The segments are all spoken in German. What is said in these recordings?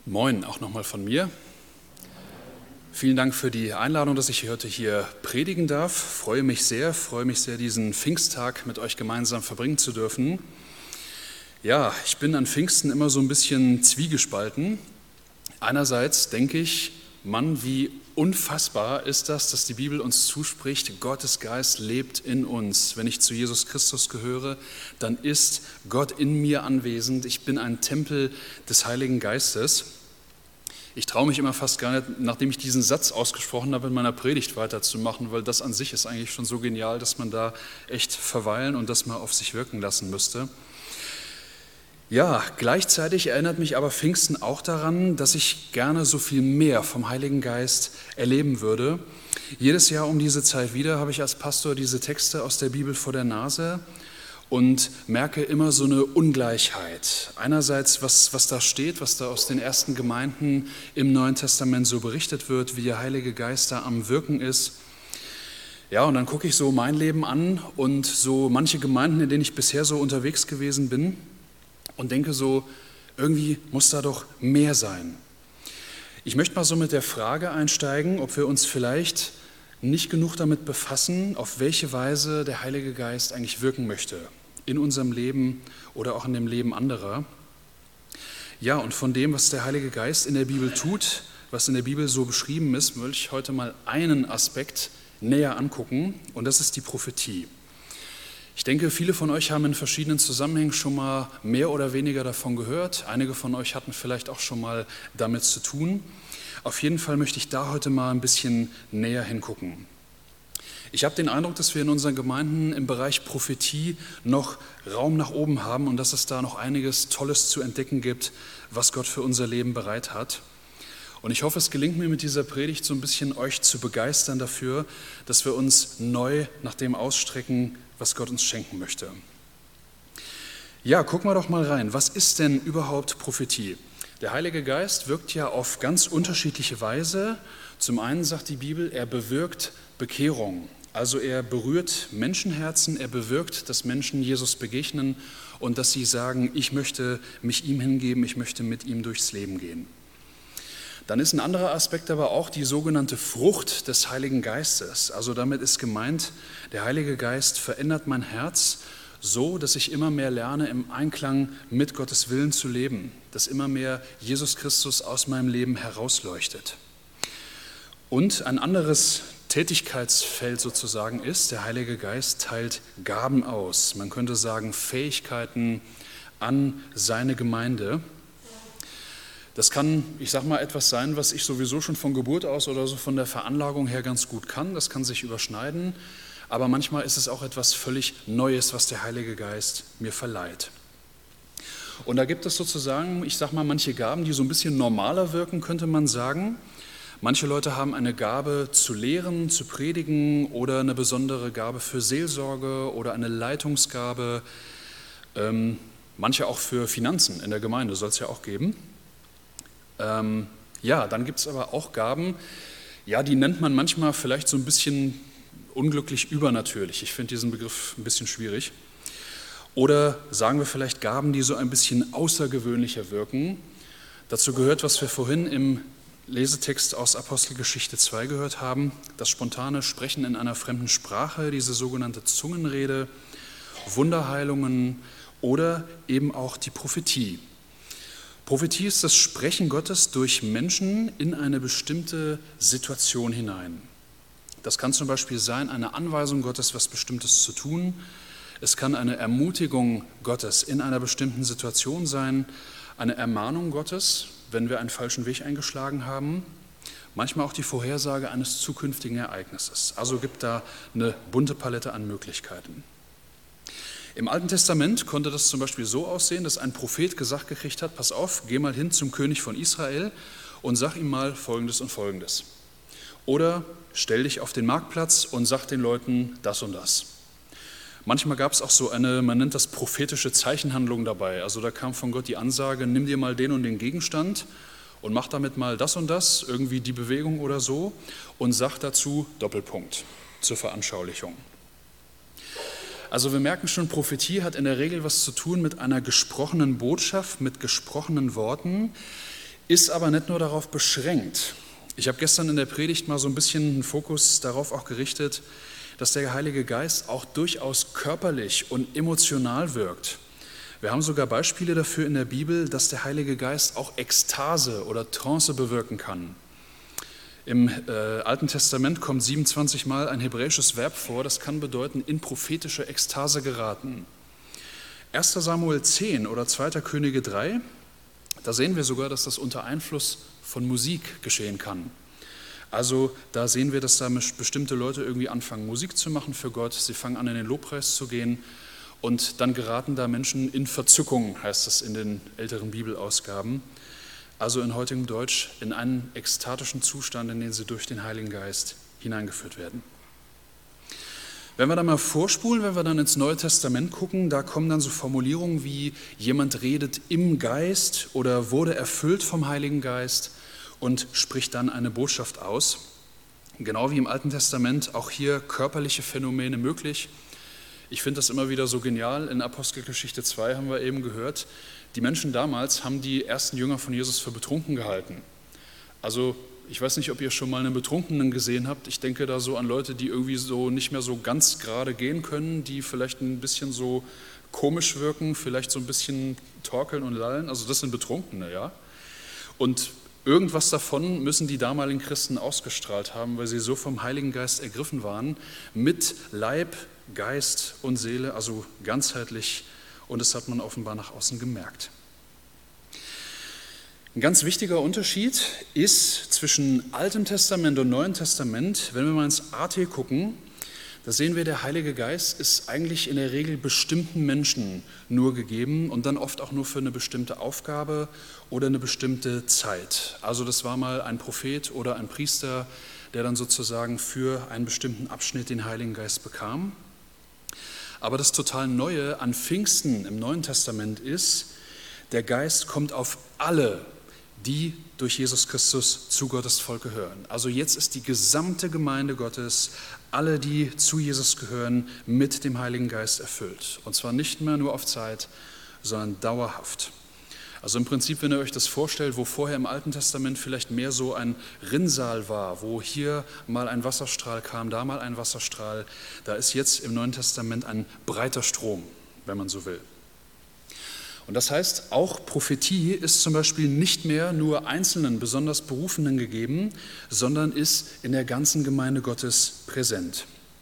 Moin, auch nochmal von mir. Vielen Dank für die Einladung, dass ich heute hier predigen darf. Freue mich sehr, diesen Pfingsttag mit euch gemeinsam verbringen zu dürfen. Ja, ich bin an Pfingsten immer so ein bisschen zwiegespalten. Einerseits denke ich, Mann, wie unfassbar ist das, dass die Bibel uns zuspricht, Gottes Geist lebt in uns. Wenn ich zu Jesus Christus gehöre, dann ist Gott in mir anwesend. Ich bin ein Tempel des Heiligen Geistes. Ich traue mich immer fast gar nicht, nachdem ich diesen Satz ausgesprochen habe, in meiner Predigt weiterzumachen, weil das an sich ist eigentlich schon so genial, dass man da echt verweilen und das mal auf sich wirken lassen müsste. Ja, gleichzeitig erinnert mich aber Pfingsten auch daran, dass ich gerne so viel mehr vom Heiligen Geist erleben würde. Jedes Jahr um diese Zeit wieder habe ich als Pastor diese Texte aus der Bibel vor der Nase und merke immer so eine Ungleichheit. Einerseits, was da steht, was da aus den ersten Gemeinden im Neuen Testament so berichtet wird, wie der Heilige Geist da am Wirken ist. Ja, und dann gucke ich so mein Leben an und so manche Gemeinden, in denen ich bisher so unterwegs gewesen bin und denke so, irgendwie muss da doch mehr sein. Ich möchte mal so mit der Frage einsteigen, ob wir uns vielleicht nicht genug damit befassen, auf welche Weise der Heilige Geist eigentlich wirken möchte, in unserem Leben oder auch in dem Leben anderer. Ja, und von dem, was der Heilige Geist in der Bibel tut, was in der Bibel so beschrieben ist, will ich heute mal einen Aspekt näher angucken, und das ist die Prophetie. Ich denke, viele von euch haben in verschiedenen Zusammenhängen schon mal mehr oder weniger davon gehört. Einige von euch hatten vielleicht auch schon mal damit zu tun. Auf jeden Fall möchte ich da heute mal ein bisschen näher hingucken. Ich habe den Eindruck, dass wir in unseren Gemeinden im Bereich Prophetie noch Raum nach oben haben und dass es da noch einiges Tolles zu entdecken gibt, was Gott für unser Leben bereit hat. Und ich hoffe, es gelingt mir mit dieser Predigt so ein bisschen euch zu begeistern dafür, dass wir uns neu nach dem ausstrecken, was Gott uns schenken möchte. Ja, gucken wir doch mal rein. Was ist denn überhaupt Prophetie? Der Heilige Geist wirkt ja auf ganz unterschiedliche Weise. Zum einen sagt die Bibel, er bewirkt Bekehrung. Also er berührt Menschenherzen, er bewirkt, dass Menschen Jesus begegnen und dass sie sagen, ich möchte mich ihm hingeben, ich möchte mit ihm durchs Leben gehen. Dann ist ein anderer Aspekt aber auch die sogenannte Frucht des Heiligen Geistes. Also damit ist gemeint, der Heilige Geist verändert mein Herz so, dass ich immer mehr lerne, im Einklang mit Gottes Willen zu leben, dass immer mehr Jesus Christus aus meinem Leben herausleuchtet. Und ein anderes Tätigkeitsfeld sozusagen ist, der Heilige Geist teilt Gaben aus. Man könnte sagen, Fähigkeiten an seine Gemeinde. Das kann, ich sag mal, etwas sein, was ich sowieso schon von Geburt aus oder so von der Veranlagung her ganz gut kann. Das kann sich überschneiden. Aber manchmal ist es auch etwas völlig Neues, was der Heilige Geist mir verleiht. Und da gibt es sozusagen, ich sag mal, manche Gaben, die so ein bisschen normaler wirken, könnte man sagen. Manche Leute haben eine Gabe zu lehren, zu predigen oder eine besondere Gabe für Seelsorge oder eine Leitungsgabe. Manche auch für Finanzen in der Gemeinde, soll es ja auch geben. Ja, dann gibt es aber auch Gaben, ja, die nennt man manchmal vielleicht so ein bisschen unglücklich übernatürlich. Ich finde diesen Begriff ein bisschen schwierig. Oder sagen wir vielleicht Gaben, die so ein bisschen außergewöhnlicher wirken. Dazu gehört, was wir vorhin im Lesetext aus Apostelgeschichte 2 gehört haben, das spontane Sprechen in einer fremden Sprache, diese sogenannte Zungenrede, Wunderheilungen oder eben auch die Prophetie. Prophetie ist das Sprechen Gottes durch Menschen in eine bestimmte Situation hinein. Das kann zum Beispiel sein, eine Anweisung Gottes, was Bestimmtes zu tun. Es kann eine Ermutigung Gottes in einer bestimmten Situation sein, eine Ermahnung Gottes, wenn wir einen falschen Weg eingeschlagen haben. Manchmal auch die Vorhersage eines zukünftigen Ereignisses. Also gibt da eine bunte Palette an Möglichkeiten. Im Alten Testament konnte das zum Beispiel so aussehen, dass ein Prophet gesagt gekriegt hat, pass auf, geh mal hin zum König von Israel und sag ihm mal Folgendes und Folgendes. Oder stell dich auf den Marktplatz und sag den Leuten das und das. Manchmal gab es auch so eine, man nennt das prophetische Zeichenhandlung dabei. Also da kam von Gott die Ansage, nimm dir mal den und den Gegenstand und mach damit mal das und das, irgendwie die Bewegung oder so und sag dazu Doppelpunkt zur Veranschaulichung. Also wir merken schon, Prophetie hat in der Regel was zu tun mit einer gesprochenen Botschaft, mit gesprochenen Worten, ist aber nicht nur darauf beschränkt. Ich habe gestern in der Predigt mal so ein bisschen einen Fokus darauf auch gerichtet, dass der Heilige Geist auch durchaus körperlich und emotional wirkt. Wir haben sogar Beispiele dafür in der Bibel, dass der Heilige Geist auch Ekstase oder Trance bewirken kann. Im Alten Testament kommt 27 Mal ein hebräisches Verb vor, das kann bedeuten, in prophetische Ekstase geraten. 1. Samuel 10 oder 2. Könige 3, da sehen wir sogar, dass das unter Einfluss von Musik geschehen kann. Also da sehen wir, dass da bestimmte Leute irgendwie anfangen, Musik zu machen für Gott. Sie fangen an, in den Lobpreis zu gehen und dann geraten da Menschen in Verzückung, heißt es in den älteren Bibelausgaben. Also in heutigem Deutsch in einen ekstatischen Zustand, in den sie durch den Heiligen Geist hineingeführt werden. Wenn wir da mal vorspulen, wenn wir dann ins Neue Testament gucken, da kommen dann so Formulierungen wie jemand redet im Geist oder wurde erfüllt vom Heiligen Geist und spricht dann eine Botschaft aus. Genau wie im Alten Testament auch hier körperliche Phänomene möglich. Ich finde das immer wieder so genial. In Apostelgeschichte 2 haben wir eben gehört, die Menschen damals haben die ersten Jünger von Jesus für betrunken gehalten. Also ich weiß nicht, ob ihr schon mal einen Betrunkenen gesehen habt. Ich denke da so an Leute, die irgendwie so nicht mehr so ganz gerade gehen können, die vielleicht ein bisschen so komisch wirken, vielleicht so ein bisschen torkeln und lallen. Also das sind Betrunkene, ja. Und irgendwas davon müssen die damaligen Christen ausgestrahlt haben, weil sie so vom Heiligen Geist ergriffen waren, mit Leib, Geist und Seele, also ganzheitlich. Und das hat man offenbar nach außen gemerkt. Ein ganz wichtiger Unterschied ist zwischen Altem Testament und Neuem Testament. Wenn wir mal ins AT gucken, da sehen wir, der Heilige Geist ist eigentlich in der Regel bestimmten Menschen nur gegeben und dann oft auch nur für eine bestimmte Aufgabe oder eine bestimmte Zeit. Also das war mal ein Prophet oder ein Priester, der dann sozusagen für einen bestimmten Abschnitt den Heiligen Geist bekam. Aber das total Neue an Pfingsten im Neuen Testament ist, der Geist kommt auf alle, die durch Jesus Christus zu Gottes Volk gehören. Also jetzt ist die gesamte Gemeinde Gottes, alle, die zu Jesus gehören, mit dem Heiligen Geist erfüllt. Und zwar nicht mehr nur auf Zeit, sondern dauerhaft. Also im Prinzip, wenn ihr euch das vorstellt, wo vorher im Alten Testament vielleicht mehr so ein Rinnsal war, wo hier mal ein Wasserstrahl kam, da mal ein Wasserstrahl, da ist jetzt im Neuen Testament ein breiter Strom, wenn man so will. Und das heißt, auch Prophetie ist zum Beispiel nicht mehr nur einzelnen, besonders Berufenen gegeben, sondern ist in der ganzen Gemeinde Gottes präsent.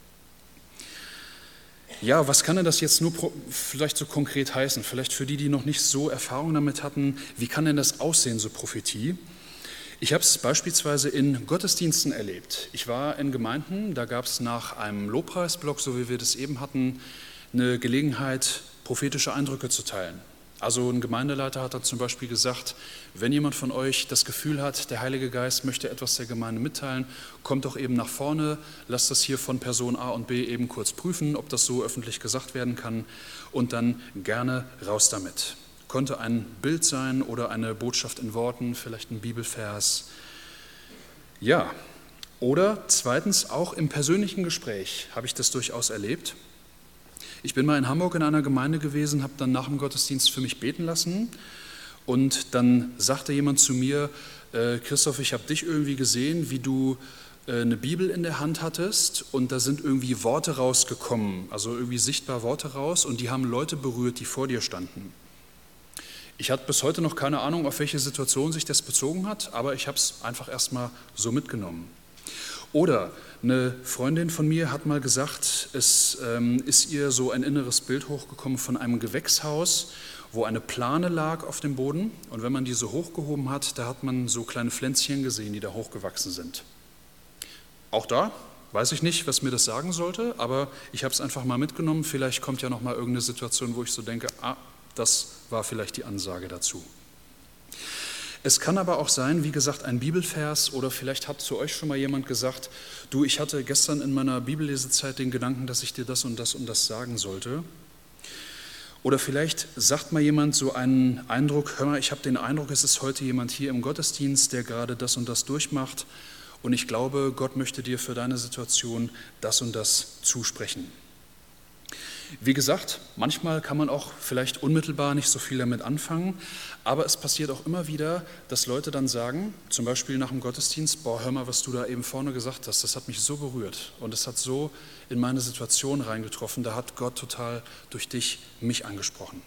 Ja, was kann denn das jetzt nur vielleicht so konkret heißen? Vielleicht für die, die noch nicht so Erfahrung damit hatten, wie kann denn das aussehen, so Prophetie? Ich habe es beispielsweise in Gottesdiensten erlebt. Ich war in Gemeinden, da gab es nach einem Lobpreisblock, so wie wir das eben hatten, eine Gelegenheit, prophetische Eindrücke zu teilen. Also ein Gemeindeleiter hat dann zum Beispiel gesagt, wenn jemand von euch das Gefühl hat, der Heilige Geist möchte etwas der Gemeinde mitteilen, kommt doch eben nach vorne, lasst das hier von Person A und B eben kurz prüfen, ob das so öffentlich gesagt werden kann und dann gerne raus damit. Konnte ein Bild sein oder eine Botschaft in Worten, vielleicht ein Bibelvers. Ja, oder zweitens, auch im persönlichen Gespräch habe ich das durchaus erlebt. Ich bin mal in Hamburg in einer Gemeinde gewesen, habe dann nach dem Gottesdienst für mich beten lassen und dann sagte jemand zu mir, Christoph, ich habe dich irgendwie gesehen, wie du eine Bibel in der Hand hattest und da sind irgendwie Worte rausgekommen, also irgendwie sichtbar Worte raus und die haben Leute berührt, die vor dir standen. Ich hatte bis heute noch keine Ahnung, auf welche Situation sich das bezogen hat, aber ich habe es einfach erstmal so mitgenommen. Oder eine Freundin von mir hat mal gesagt, es ist ihr so ein inneres Bild hochgekommen von einem Gewächshaus, wo eine Plane lag auf dem Boden. Und wenn man die so hochgehoben hat, da hat man so kleine Pflänzchen gesehen, die da hochgewachsen sind. Auch da weiß ich nicht, was mir das sagen sollte, aber ich habe es einfach mal mitgenommen. Vielleicht kommt ja noch mal irgendeine Situation, wo ich so denke, das war vielleicht die Ansage dazu. Es kann aber auch sein, wie gesagt, ein Bibelvers oder vielleicht hat zu euch schon mal jemand gesagt, du, ich hatte gestern in meiner Bibellesezeit den Gedanken, dass ich dir das und das und das sagen sollte. Oder vielleicht sagt mal jemand so einen Eindruck, hör mal, ich habe den Eindruck, es ist heute jemand hier im Gottesdienst, der gerade das und das durchmacht und ich glaube, Gott möchte dir für deine Situation das und das zusprechen. Wie gesagt, manchmal kann man auch vielleicht unmittelbar nicht so viel damit anfangen, aber es passiert auch immer wieder, dass Leute dann sagen, zum Beispiel nach dem Gottesdienst, boah, hör mal, was du da eben vorne gesagt hast, das hat mich so berührt und es hat so in meine Situation reingetroffen, da hat Gott total durch dich mich angesprochen.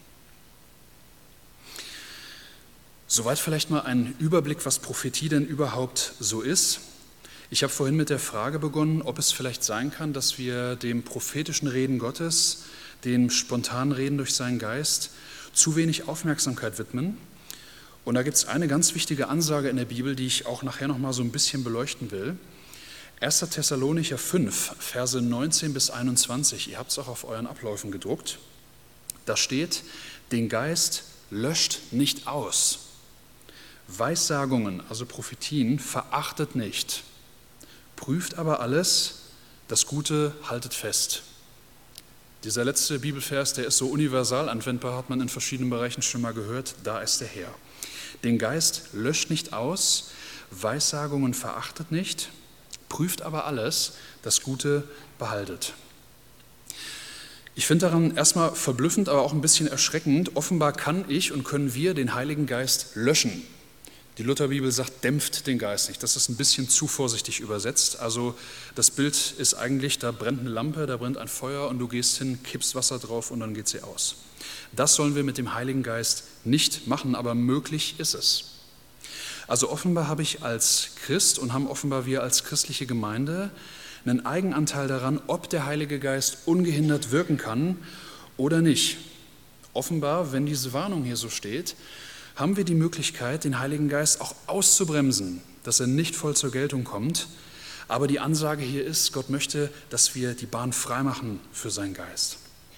Soweit vielleicht mal ein Überblick, was Prophetie denn überhaupt so ist. Ich habe vorhin mit der Frage begonnen, ob es vielleicht sein kann, dass wir dem prophetischen Reden Gottes, den spontanen Reden durch seinen Geist, zu wenig Aufmerksamkeit widmen. Und da gibt es eine ganz wichtige Ansage in der Bibel, die ich auch nachher noch mal so ein bisschen beleuchten will. 1. Thessalonicher 5, Verse 19 bis 21, ihr habt es auch auf euren Abläufen gedruckt. Da steht, den Geist löscht nicht aus. Weissagungen, also Prophetien, verachtet nicht. Prüft aber alles, das Gute haltet fest. Dieser letzte Bibelvers, der ist so universal anwendbar, hat man in verschiedenen Bereichen schon mal gehört, da ist er her. Den Geist löscht nicht aus, Weissagungen verachtet nicht, prüft aber alles, das Gute behaltet. Ich finde daran erstmal verblüffend, aber auch ein bisschen erschreckend, offenbar kann ich und können wir den Heiligen Geist löschen. Die Lutherbibel sagt, dämpft den Geist nicht. Das ist ein bisschen zu vorsichtig übersetzt. Also das Bild ist eigentlich, da brennt eine Lampe, da brennt ein Feuer und du gehst hin, kippst Wasser drauf und dann geht sie aus. Das sollen wir mit dem Heiligen Geist nicht machen, aber möglich ist es. Also offenbar habe ich als Christ und haben offenbar wir als christliche Gemeinde einen Eigenanteil daran, ob der Heilige Geist ungehindert wirken kann oder nicht. Offenbar, wenn diese Warnung hier so steht, haben wir die Möglichkeit, den Heiligen Geist auch auszubremsen, dass er nicht voll zur Geltung kommt. Aber die Ansage hier ist, Gott möchte, dass wir die Bahn freimachen für seinen Geist.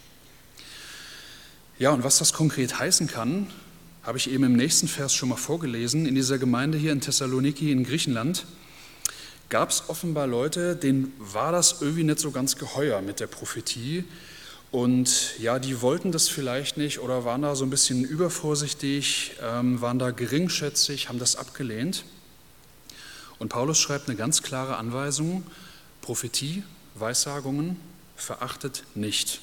Ja, und was das konkret heißen kann, habe ich eben im nächsten Vers schon mal vorgelesen. In dieser Gemeinde hier in Thessaloniki in Griechenland gab es offenbar Leute, denen war das irgendwie nicht so ganz geheuer mit der Prophetie. Und ja, die wollten das vielleicht nicht oder waren da so ein bisschen übervorsichtig, waren da geringschätzig, haben das abgelehnt. Und Paulus schreibt eine ganz klare Anweisung, Prophetie, Weissagungen verachtet nicht.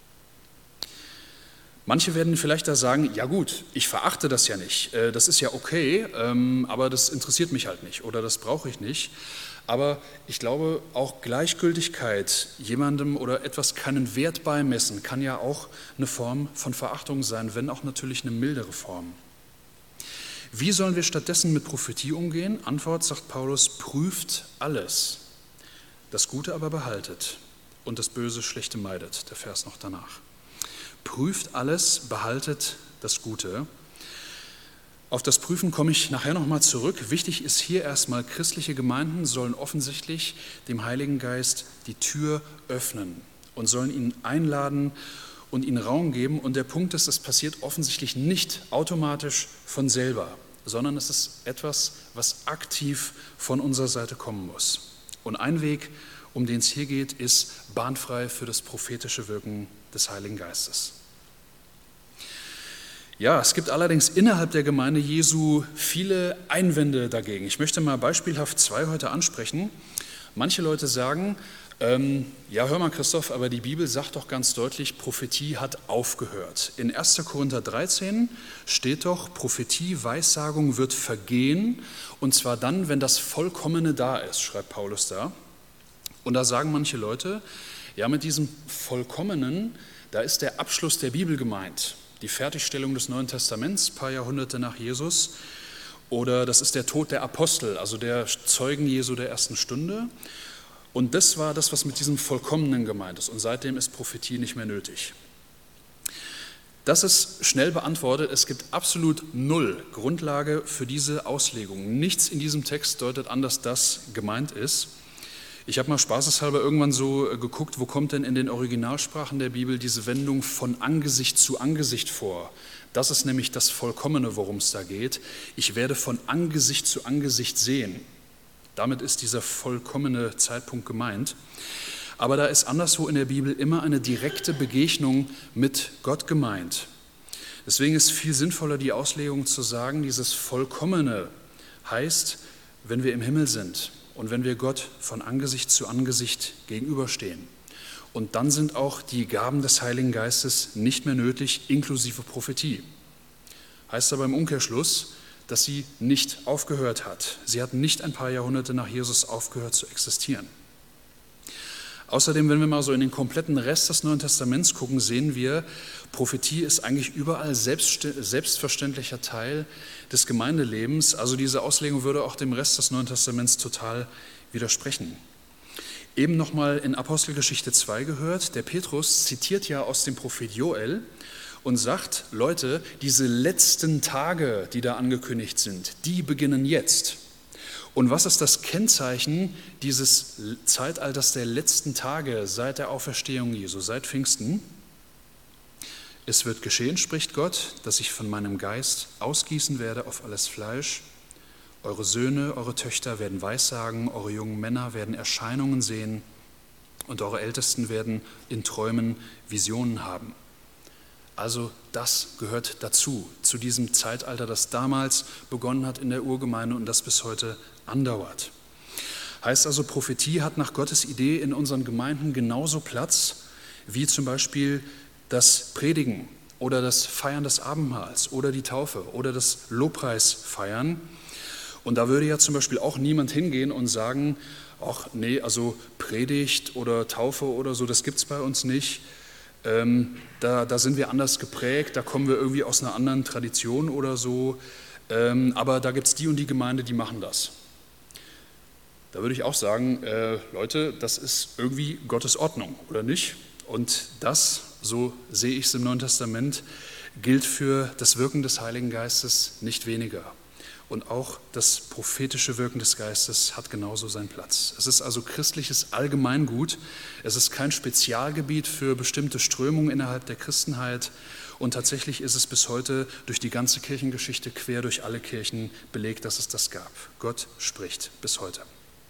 Manche werden vielleicht da sagen, ja gut, ich verachte das ja nicht, das ist ja okay, aber das interessiert mich halt nicht oder das brauche ich nicht. Aber ich glaube, auch Gleichgültigkeit jemandem oder etwas keinen Wert beimessen, kann ja auch eine Form von Verachtung sein, wenn auch natürlich eine mildere Form. Wie sollen wir stattdessen mit Prophetie umgehen? Antwort, sagt Paulus, prüft alles, das Gute aber behaltet und das Böse, Schlechte meidet, der Vers noch danach. Prüft alles, behaltet das Gute. Auf das Prüfen komme ich nachher nochmal zurück. Wichtig ist hier erstmal, christliche Gemeinden sollen offensichtlich dem Heiligen Geist die Tür öffnen und sollen ihn einladen und ihm Raum geben. Und der Punkt ist, es passiert offensichtlich nicht automatisch von selber, sondern es ist etwas, was aktiv von unserer Seite kommen muss. Und ein Weg, um den es hier geht, ist bahnfrei für das prophetische Wirken des Heiligen Geistes. Ja, es gibt allerdings innerhalb der Gemeinde Jesu viele Einwände dagegen. Ich möchte mal beispielhaft zwei heute ansprechen. Manche Leute sagen, ja, hör mal Christoph, aber die Bibel sagt doch ganz deutlich, Prophetie hat aufgehört. In 1. Korinther 13 steht doch, Prophetie, Weissagung wird vergehen, und zwar dann, wenn das Vollkommene da ist, schreibt Paulus da. Und da sagen manche Leute, ja, mit diesem Vollkommenen, da ist der Abschluss der Bibel gemeint. Die Fertigstellung des Neuen Testaments, ein paar Jahrhunderte nach Jesus, oder das ist der Tod der Apostel, also der Zeugen Jesu der ersten Stunde. Und das war das, was mit diesem Vollkommenen gemeint ist. Und seitdem ist Prophetie nicht mehr nötig. Das ist schnell beantwortet. Es gibt absolut null Grundlage für diese Auslegung. Nichts in diesem Text deutet an, dass das gemeint ist. Ich habe mal spaßeshalber irgendwann so geguckt, wo kommt denn in den Originalsprachen der Bibel diese Wendung von Angesicht zu Angesicht vor. Das ist nämlich das Vollkommene, worum es da geht. Ich werde von Angesicht zu Angesicht sehen. Damit ist dieser vollkommene Zeitpunkt gemeint. Aber da ist anderswo in der Bibel immer eine direkte Begegnung mit Gott gemeint. Deswegen ist viel sinnvoller, die Auslegung zu sagen, dieses Vollkommene heißt, wenn wir im Himmel sind und wenn wir Gott von Angesicht zu Angesicht gegenüberstehen. Und dann sind auch die Gaben des Heiligen Geistes nicht mehr nötig, inklusive Prophetie. Heißt aber im Umkehrschluss, dass sie nicht aufgehört hat. Sie hat nicht ein paar Jahrhunderte nach Jesus aufgehört zu existieren. Außerdem, wenn wir mal so in den kompletten Rest des Neuen Testaments gucken, sehen wir, Prophetie ist eigentlich überall selbstverständlicher Teil des Gemeindelebens. Also diese Auslegung würde auch dem Rest des Neuen Testaments total widersprechen. Eben nochmal in Apostelgeschichte 2 gehört, der Petrus zitiert ja aus dem Prophet Joel und sagt, Leute, diese letzten Tage, die da angekündigt sind, die beginnen jetzt. Und was ist das Kennzeichen dieses Zeitalters der letzten Tage seit der Auferstehung Jesu, seit Pfingsten? Es wird geschehen, spricht Gott, dass ich von meinem Geist ausgießen werde auf alles Fleisch. Eure Söhne, eure Töchter werden Weissagen, eure jungen Männer werden Erscheinungen sehen und eure Ältesten werden in Träumen Visionen haben. Also das gehört dazu, zu diesem Zeitalter, das damals begonnen hat in der Urgemeinde und das bis heute andauert. Heißt also, Prophetie hat nach Gottes Idee in unseren Gemeinden genauso Platz wie zum Beispiel das Predigen oder das Feiern des Abendmahls oder die Taufe oder das Lobpreisfeiern. Und da würde ja zum Beispiel auch niemand hingehen und sagen, ach nee, also Predigt oder Taufe oder so, das gibt es bei uns nicht. Da sind wir anders geprägt, da kommen wir irgendwie aus einer anderen Tradition oder so, aber da gibt es die und die Gemeinde, die machen das. Da würde ich auch sagen, Leute, das ist irgendwie Gottes Ordnung, oder nicht? Und das, so sehe ich es im Neuen Testament, gilt für das Wirken des Heiligen Geistes nicht weniger. Und auch das prophetische Wirken des Geistes hat genauso seinen Platz. Es ist also christliches Allgemeingut. Es ist kein Spezialgebiet für bestimmte Strömungen innerhalb der Christenheit. Und tatsächlich ist es bis heute durch die ganze Kirchengeschichte quer durch alle Kirchen belegt, dass es das gab. Gott spricht bis heute.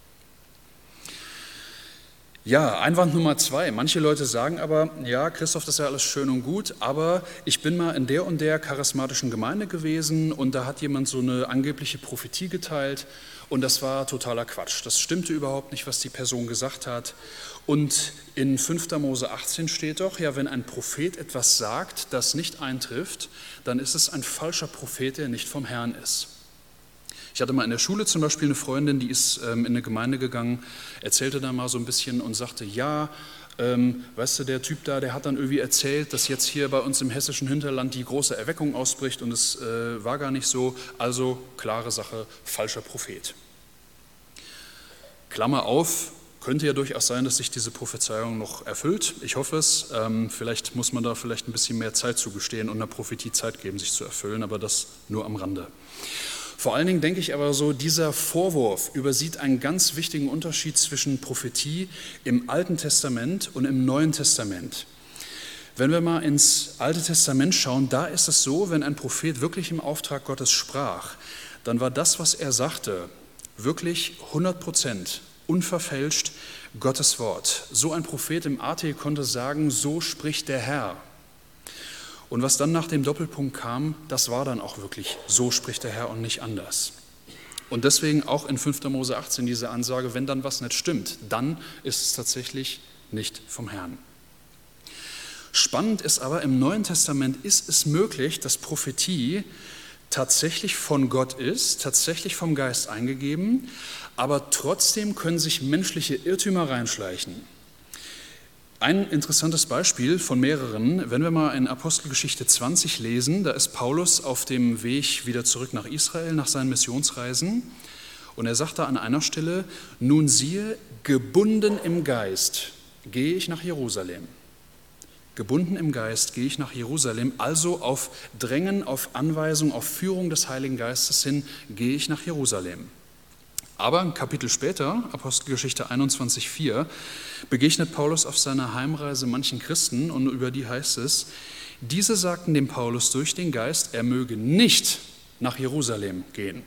Ja, Einwand Nummer 2. Manche Leute sagen aber, ja, Christoph, das ist ja alles schön und gut, aber ich bin mal in der und der charismatischen Gemeinde gewesen und da hat jemand so eine angebliche Prophetie geteilt und das war totaler Quatsch. Das stimmte überhaupt nicht, was die Person gesagt hat. Und in 5. Mose 18 steht doch, ja, wenn ein Prophet etwas sagt, das nicht eintrifft, dann ist es ein falscher Prophet, der nicht vom Herrn ist. Ich hatte mal in der Schule zum Beispiel eine Freundin, die ist in eine Gemeinde gegangen, erzählte da mal so ein bisschen und sagte, ja, weißt du, der Typ da, der hat dann irgendwie erzählt, dass jetzt hier bei uns im hessischen Hinterland die große Erweckung ausbricht und es war gar nicht so, also klare Sache, falscher Prophet. Klammer auf, könnte ja durchaus sein, dass sich diese Prophezeiung noch erfüllt, ich hoffe es, vielleicht muss man da vielleicht ein bisschen mehr Zeit zugestehen und einer Prophetie Zeit geben, sich zu erfüllen, aber das nur am Rande. Vor allen Dingen denke ich aber so, dieser Vorwurf übersieht einen ganz wichtigen Unterschied zwischen Prophetie im Alten Testament und im Neuen Testament. Wenn wir mal ins Alte Testament schauen, da ist es so, wenn ein Prophet wirklich im Auftrag Gottes sprach, dann war das, was er sagte, wirklich 100% unverfälscht Gottes Wort. So ein Prophet im AT konnte sagen, so spricht der Herr. Und was dann nach dem Doppelpunkt kam, das war dann auch wirklich, so spricht der Herr und nicht anders. Und deswegen auch in 5. Mose 18 diese Ansage, wenn dann was nicht stimmt, dann ist es tatsächlich nicht vom Herrn. Spannend ist aber, im Neuen Testament ist es möglich, dass Prophetie tatsächlich von Gott ist, tatsächlich vom Geist eingegeben, aber trotzdem können sich menschliche Irrtümer reinschleichen. Ein interessantes Beispiel von mehreren, wenn wir mal in Apostelgeschichte 20 lesen, da ist Paulus auf dem Weg wieder zurück nach Israel, nach seinen Missionsreisen und er sagt da an einer Stelle, nun siehe, gebunden im Geist gehe ich nach Jerusalem. Gebunden im Geist gehe ich nach Jerusalem, also auf Drängen, auf Anweisung, auf Führung des Heiligen Geistes hin gehe ich nach Jerusalem. Aber ein Kapitel später, Apostelgeschichte 21,4, begegnet Paulus auf seiner Heimreise manchen Christen und über die heißt es, diese sagten dem Paulus durch den Geist, er möge nicht nach Jerusalem gehen.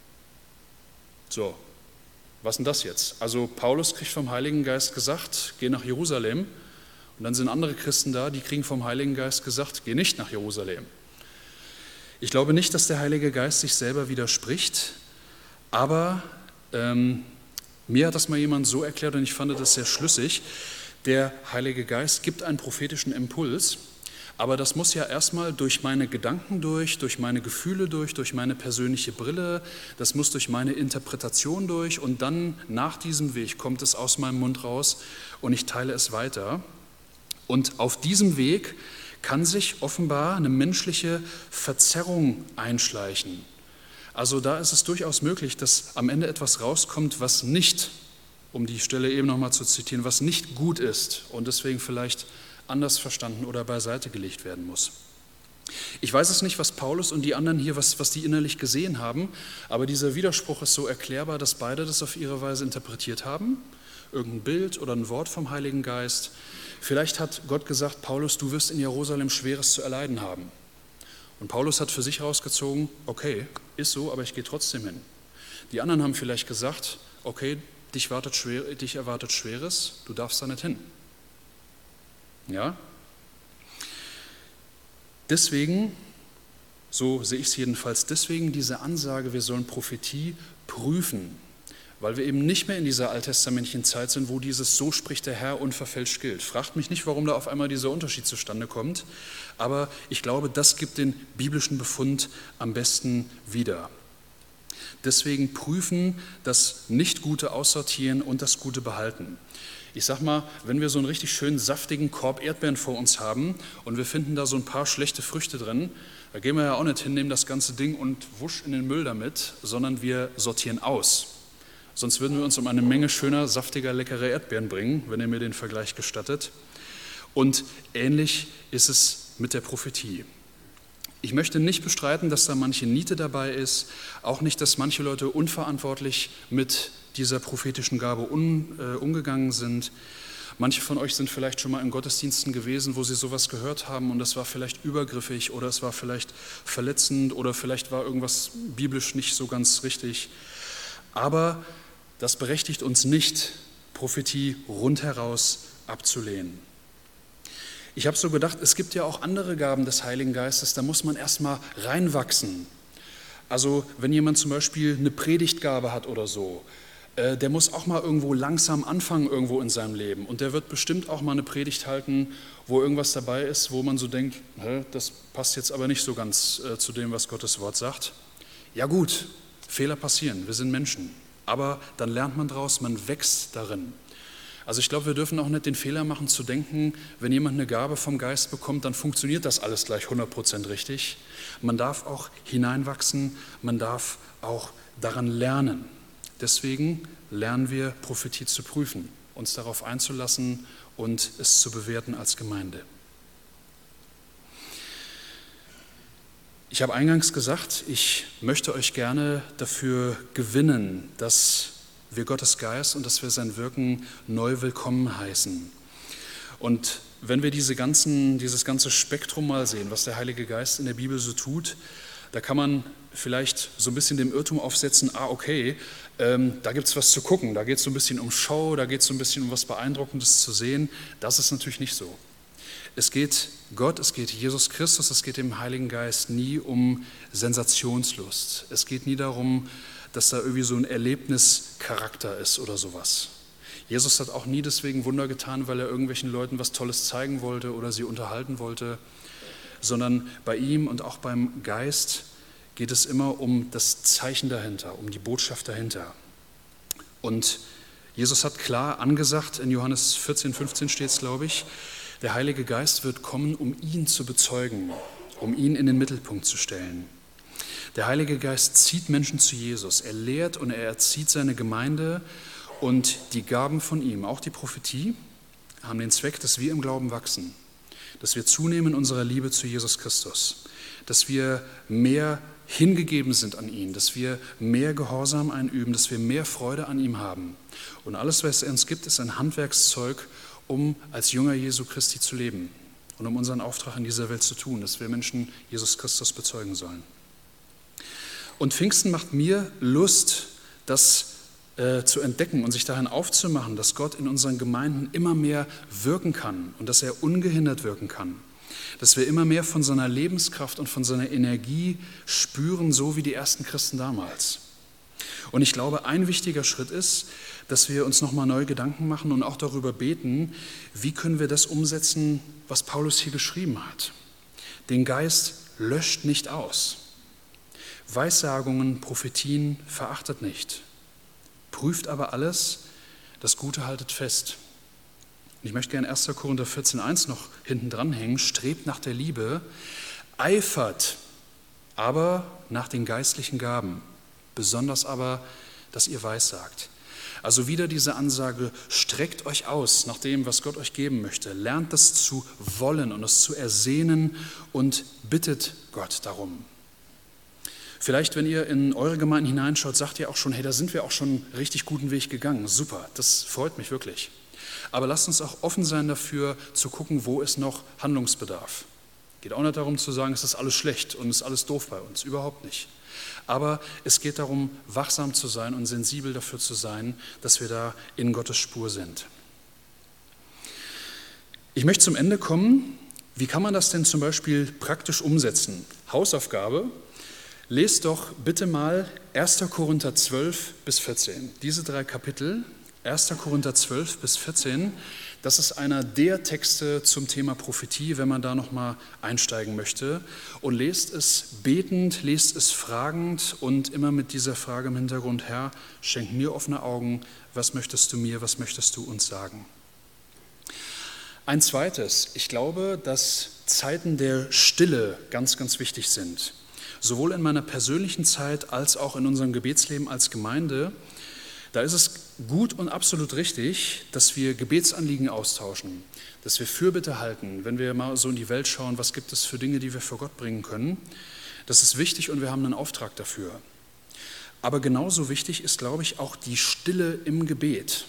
So, was denn das jetzt? Also Paulus kriegt vom Heiligen Geist gesagt, geh nach Jerusalem und dann sind andere Christen da, die kriegen vom Heiligen Geist gesagt, geh nicht nach Jerusalem. Ich glaube nicht, dass der Heilige Geist sich selber widerspricht, aber mir hat das mal jemand so erklärt und ich fand das sehr schlüssig, Der Heilige Geist gibt einen prophetischen Impuls, aber das muss ja erstmal durch meine Gedanken durch meine Gefühle durch meine persönliche Brille, das muss durch meine Interpretation durch und dann nach diesem Weg kommt es aus meinem Mund raus und ich teile es weiter. Und auf diesem Weg kann sich offenbar eine menschliche Verzerrung einschleichen. Also da ist es durchaus möglich, dass am Ende etwas rauskommt, was nicht, um die Stelle eben nochmal zu zitieren, was nicht gut ist und deswegen vielleicht anders verstanden oder beiseite gelegt werden muss. Ich weiß es nicht, was Paulus und die anderen hier, was die innerlich gesehen haben, aber dieser Widerspruch ist so erklärbar, dass beide das auf ihre Weise interpretiert haben. Irgendein Bild oder ein Wort vom Heiligen Geist. Vielleicht hat Gott gesagt, Paulus, du wirst in Jerusalem Schweres zu erleiden haben. Und Paulus hat für sich herausgezogen, okay, ist so, aber ich gehe trotzdem hin. Die anderen haben vielleicht gesagt, okay, dich erwartet Schweres, du darfst da nicht hin. Ja? Deswegen, so sehe ich es jedenfalls, deswegen diese Ansage, wir sollen Prophetie prüfen, weil wir eben nicht mehr in dieser alttestamentlichen Zeit sind, wo dieses so spricht der Herr unverfälscht gilt. Fragt mich nicht, warum da auf einmal dieser Unterschied zustande kommt, aber ich glaube, das gibt den biblischen Befund am besten wieder. Deswegen prüfen, das Nicht-Gute aussortieren und das Gute behalten. Ich sag mal, wenn wir so einen richtig schönen saftigen Korb Erdbeeren vor uns haben und wir finden da so ein paar schlechte Früchte drin, da gehen wir ja auch nicht hin, nehmen das ganze Ding und wusch in den Müll damit, sondern wir sortieren aus. Sonst würden wir uns um eine Menge schöner, saftiger, leckerer Erdbeeren bringen, wenn ihr mir den Vergleich gestattet. Und ähnlich ist es mit der Prophetie. Ich möchte nicht bestreiten, dass da manche Niete dabei ist, auch nicht, dass manche Leute unverantwortlich mit dieser prophetischen Gabe umgegangen sind. Manche von euch sind vielleicht schon mal in Gottesdiensten gewesen, wo sie sowas gehört haben und das war vielleicht übergriffig oder es war vielleicht verletzend oder vielleicht war irgendwas biblisch nicht so ganz richtig. Aber das berechtigt uns nicht, Prophetie rundheraus abzulehnen. Ich habe so gedacht, es gibt ja auch andere Gaben des Heiligen Geistes, da muss man erstmal reinwachsen. Also wenn jemand zum Beispiel eine Predigtgabe hat oder so, der muss auch mal irgendwo langsam anfangen irgendwo in seinem Leben und der wird bestimmt auch mal eine Predigt halten, wo irgendwas dabei ist, wo man so denkt, das passt jetzt aber nicht so ganz zu dem, was Gottes Wort sagt. Ja gut, Fehler passieren, wir sind Menschen, aber dann lernt man daraus, man wächst darin. Also ich glaube, wir dürfen auch nicht den Fehler machen zu denken, wenn jemand eine Gabe vom Geist bekommt, dann funktioniert das alles gleich 100% richtig. Man darf auch hineinwachsen, man darf auch daran lernen. Deswegen lernen wir, Prophetie zu prüfen, uns darauf einzulassen und es zu bewerten als Gemeinde. Ich habe eingangs gesagt, ich möchte euch gerne dafür gewinnen, dass wir Gottes Geist und dass wir sein Wirken neu willkommen heißen. Und wenn wir dieses ganze Spektrum mal sehen, was der Heilige Geist in der Bibel so tut, da kann man vielleicht so ein bisschen dem Irrtum aufsetzen, okay, da gibt es was zu gucken, da geht es so ein bisschen um Show, da geht es so ein bisschen um was Beeindruckendes zu sehen. Das ist natürlich nicht so. Es geht Gott, es geht Jesus Christus, es geht dem Heiligen Geist nie um Sensationslust. Es geht nie darum, dass da irgendwie so ein Erlebnischarakter ist oder sowas. Jesus hat auch nie deswegen Wunder getan, weil er irgendwelchen Leuten was Tolles zeigen wollte oder sie unterhalten wollte, sondern bei ihm und auch beim Geist geht es immer um das Zeichen dahinter, um die Botschaft dahinter. Und Jesus hat klar angesagt, in Johannes 14, 15 steht es, glaube ich, der Heilige Geist wird kommen, um ihn zu bezeugen, um ihn in den Mittelpunkt zu stellen. Der Heilige Geist zieht Menschen zu Jesus. Er lehrt und er erzieht seine Gemeinde und die Gaben von ihm, auch die Prophetie, haben den Zweck, dass wir im Glauben wachsen, dass wir zunehmen in unserer Liebe zu Jesus Christus, dass wir mehr hingegeben sind an ihn, dass wir mehr Gehorsam einüben, dass wir mehr Freude an ihm haben. Und alles, was er uns gibt, ist ein Handwerkszeug, um als Jünger Jesu Christi zu leben und um unseren Auftrag in dieser Welt zu tun, dass wir Menschen Jesus Christus bezeugen sollen. Und Pfingsten macht mir Lust, das zu entdecken und sich dahin aufzumachen, dass Gott in unseren Gemeinden immer mehr wirken kann und dass er ungehindert wirken kann. Dass wir immer mehr von seiner Lebenskraft und von seiner Energie spüren, so wie die ersten Christen damals. Und ich glaube, ein wichtiger Schritt ist, dass wir uns nochmal neue Gedanken machen und auch darüber beten, wie können wir das umsetzen, was Paulus hier geschrieben hat. Den Geist löscht nicht aus. Weissagungen, Prophetien verachtet nicht. Prüft aber alles, das Gute haltet fest. Und ich möchte gerne 1. Korinther 14,1 noch hinten dranhängen. Strebt nach der Liebe, eifert aber nach den geistlichen Gaben, besonders aber, dass ihr weissagt. Also wieder diese Ansage, streckt euch aus nach dem, was Gott euch geben möchte. Lernt es zu wollen und es zu ersehnen und bittet Gott darum. Vielleicht, wenn ihr in eure Gemeinden hineinschaut, sagt ihr auch schon, hey, da sind wir auch schon einen richtig guten Weg gegangen. Super, das freut mich wirklich. Aber lasst uns auch offen sein dafür, zu gucken, wo ist noch Handlungsbedarf. Geht auch nicht darum zu sagen, es ist alles schlecht und es ist alles doof bei uns, überhaupt nicht. Aber es geht darum, wachsam zu sein und sensibel dafür zu sein, dass wir da in Gottes Spur sind. Ich möchte zum Ende kommen. Wie kann man das denn zum Beispiel praktisch umsetzen? Hausaufgabe, lest doch bitte mal 1. Korinther 12 bis 14. Diese 3 Kapitel, 1. Korinther 12 bis 14, das ist einer der Texte zum Thema Prophetie, wenn man da nochmal einsteigen möchte. Und lest es betend, lest es fragend und immer mit dieser Frage im Hintergrund, Herr, schenk mir offene Augen, was möchtest du mir, was möchtest du uns sagen? Ein zweites, ich glaube, dass Zeiten der Stille ganz, ganz wichtig sind. Sowohl in meiner persönlichen Zeit als auch in unserem Gebetsleben als Gemeinde. Da ist es gut und absolut richtig, dass wir Gebetsanliegen austauschen, dass wir Fürbitte halten, wenn wir mal so in die Welt schauen, was gibt es für Dinge, die wir vor Gott bringen können. Das ist wichtig und wir haben einen Auftrag dafür. Aber genauso wichtig ist, glaube ich, auch die Stille im Gebet.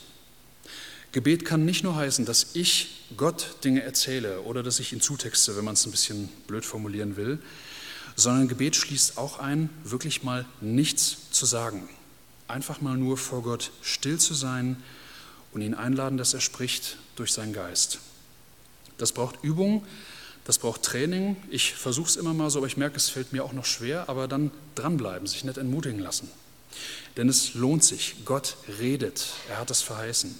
Gebet kann nicht nur heißen, dass ich Gott Dinge erzähle oder dass ich ihn zutexte, wenn man es ein bisschen blöd formulieren will, sondern Gebet schließt auch ein, wirklich mal nichts zu sagen. Einfach mal nur vor Gott still zu sein und ihn einladen, dass er spricht durch seinen Geist. Das braucht Übung, das braucht Training. Ich versuche es immer mal so, aber ich merke, es fällt mir auch noch schwer, aber dann dranbleiben, sich nicht entmutigen lassen. Denn es lohnt sich. Gott redet, er hat es verheißen.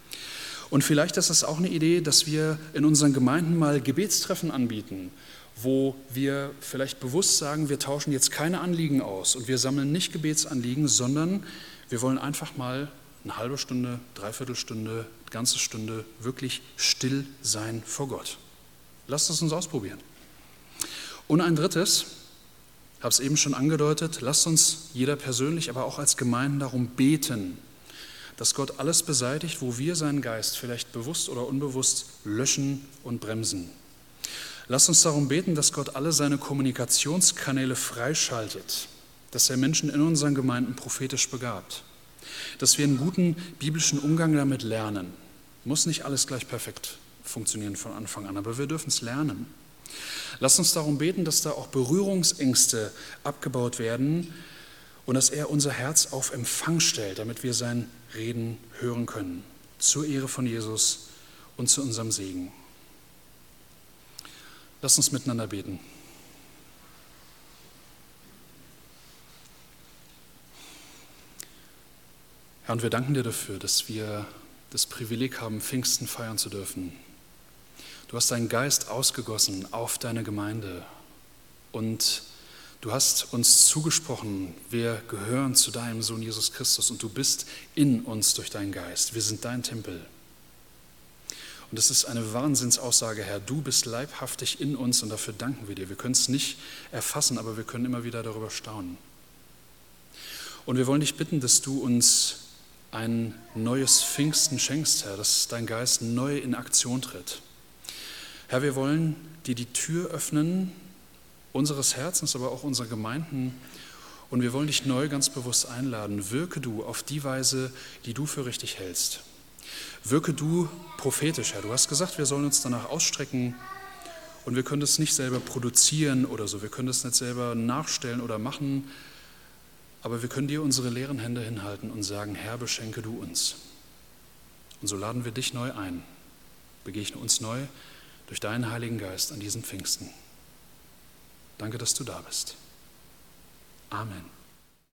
Und vielleicht ist es auch eine Idee, dass wir in unseren Gemeinden mal Gebetstreffen anbieten, wo wir vielleicht bewusst sagen, wir tauschen jetzt keine Anliegen aus und wir sammeln nicht Gebetsanliegen, sondern wir wollen einfach mal eine halbe Stunde, dreiviertel Stunde, eine ganze Stunde wirklich still sein vor Gott. Lasst es uns ausprobieren. Und ein drittes, ich habe es eben schon angedeutet, lasst uns jeder persönlich, aber auch als Gemeinden darum beten, dass Gott alles beseitigt, wo wir seinen Geist vielleicht bewusst oder unbewusst löschen und bremsen. Lasst uns darum beten, dass Gott alle seine Kommunikationskanäle freischaltet, dass er Menschen in unseren Gemeinden prophetisch begabt, dass wir einen guten biblischen Umgang damit lernen. Muss nicht alles gleich perfekt funktionieren von Anfang an, aber wir dürfen es lernen. Lasst uns darum beten, dass da auch Berührungsängste abgebaut werden und dass er unser Herz auf Empfang stellt, damit wir sein Reden hören können, zur Ehre von Jesus und zu unserem Segen. Lasst uns miteinander beten. Herr, und wir danken dir dafür, dass wir das Privileg haben, Pfingsten feiern zu dürfen. Du hast deinen Geist ausgegossen auf deine Gemeinde und du hast uns zugesprochen, wir gehören zu deinem Sohn Jesus Christus und du bist in uns durch deinen Geist. Wir sind dein Tempel. Und das ist eine Wahnsinnsaussage, Herr. Du bist leibhaftig in uns und dafür danken wir dir. Wir können es nicht erfassen, aber wir können immer wieder darüber staunen. Und wir wollen dich bitten, dass du uns ein neues Pfingsten schenkst, Herr, dass dein Geist neu in Aktion tritt. Herr, wir wollen dir die Tür öffnen, unseres Herzens, aber auch unserer Gemeinden. Und wir wollen dich neu ganz bewusst einladen. Wirke du auf die Weise, die du für richtig hältst. Wirke du prophetisch, Herr. Du hast gesagt, wir sollen uns danach ausstrecken und wir können das nicht selber produzieren oder so. Wir können das nicht selber nachstellen oder machen, aber wir können dir unsere leeren Hände hinhalten und sagen, Herr, beschenke du uns. Und so laden wir dich neu ein. Begegne uns neu durch deinen Heiligen Geist an diesem Pfingsten. Danke, dass du da bist. Amen.